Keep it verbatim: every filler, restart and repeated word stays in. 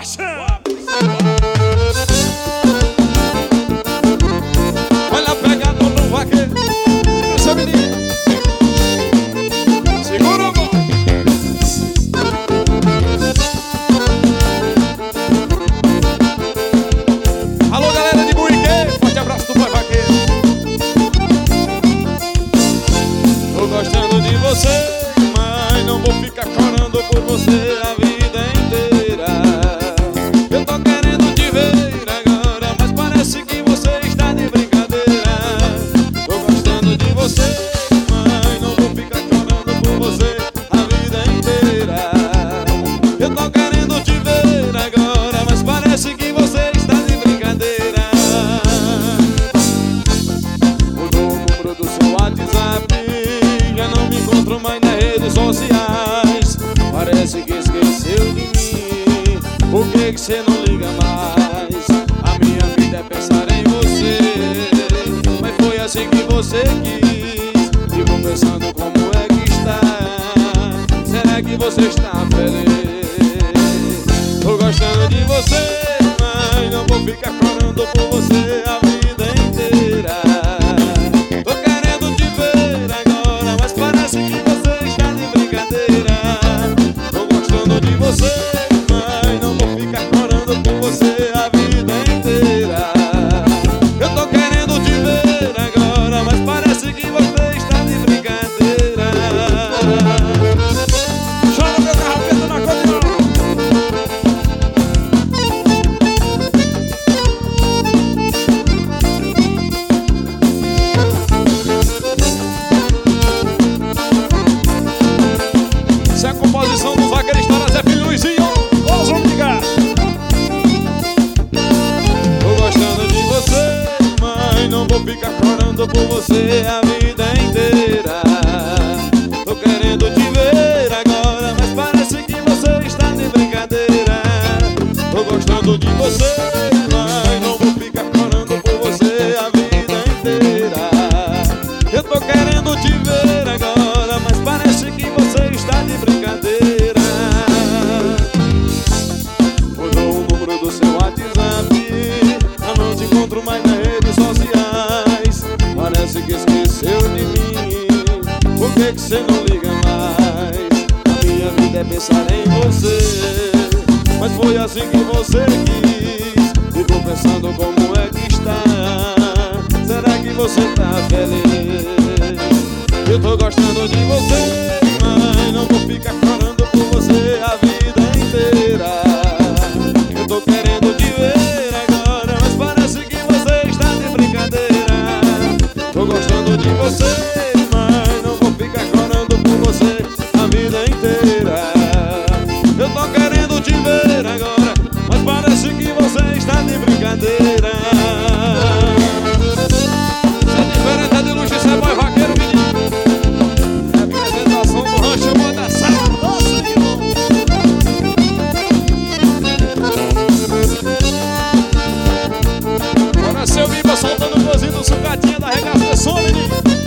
paixão. Olha a pegada do vaqueiro. Essa menina. Segura o bom. Alô, galera de Buique, forte abraço do Boy Vaqueiro. Tô gostando de você, mas não vou ficar chorando por você a vida inteira. Eu tô querendo te ver agora, mas parece que você está de brincadeira. Tô gostando de você, mas não vou ficar chorando por você a vida inteira. Eu tô querendo te ver agora, mas parece que você está de brincadeira. Mudou o número do seu WhatsApp, já não me encontro mais nas redes sociais. Parece que esqueceu de mim. Por que que você não liga mais? A minha vida é pensar em você, mas foi assim que você quis. Fico pensando como é que está. Será que você está feliz? Tô gostando de você, mas não vou ficar chorando por você a vida inteira. Tô querendo te ver agora, mas parece que você está de brincadeira. Tô gostando de você, mas não vou ficar chorando por você a vida inteira. Eu tô querendo te ver agora, mas parece que você está de brincadeira. Chora meu carrapeto na acordeão. Essa é a composição dos vaqueiros histórias, Zé Filho Luizinho. Nós vamos ligar. Tô gostando de você, mas não vou ficar chorando por você a vida inteira. Tô querendo te ver agora, mas parece que você está de brincadeira. Tô gostando de você, mas não vou ficar chorando por você a vida inteira. Eu tô querendo te ver agora, mas parece que você está de brincadeira. Mudou o número do seu WhatsApp, eu não te encontro mais nas redes sociais. Parece que esqueceu de mim. Por que que você não liga mais? A minha vida é pensar em você, mas foi assim que você quis. Fico pensando como é que está. Será que você tá feliz? Eu tô gostando de você, mas não vou ficar chorando por você a vida inteira. Eu tô querendo te ver agora, mas parece que você está de brincadeira. Tô gostando de você, mas não vou ficar chorando por você a vida inteira. Eu tô querendo te ver agora, mas parece que você está de brincadeira. Isso é diferente, é de luxo, isso é Boy Vaqueiro, menino. Apresentação do Rancho Manda Sala. Nossa, que bom. Agora seu Biba soltando o cozinho do sucatinha da regaça de som, menino.